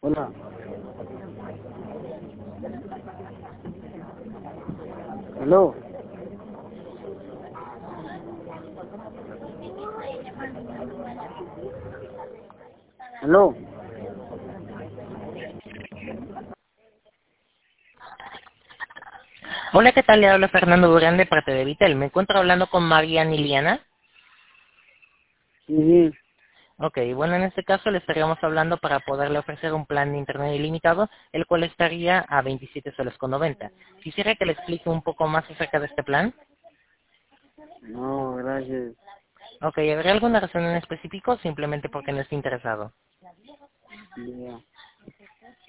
Hola. Hello. Hello. Hola, ¿qué tal? Le habla Fernando Durán de parte de Vitel. Me encuentro hablando con Marian y Liliana. Sí, sí. Ok, bueno, en este caso le estaríamos hablando para poderle ofrecer un plan de internet ilimitado, el cual estaría a 27 soles con 90. Quisiera que le explique un poco más acerca de este plan. No, gracias. Ok, ¿habrá alguna razón en específico o simplemente porque no está interesado? Ya.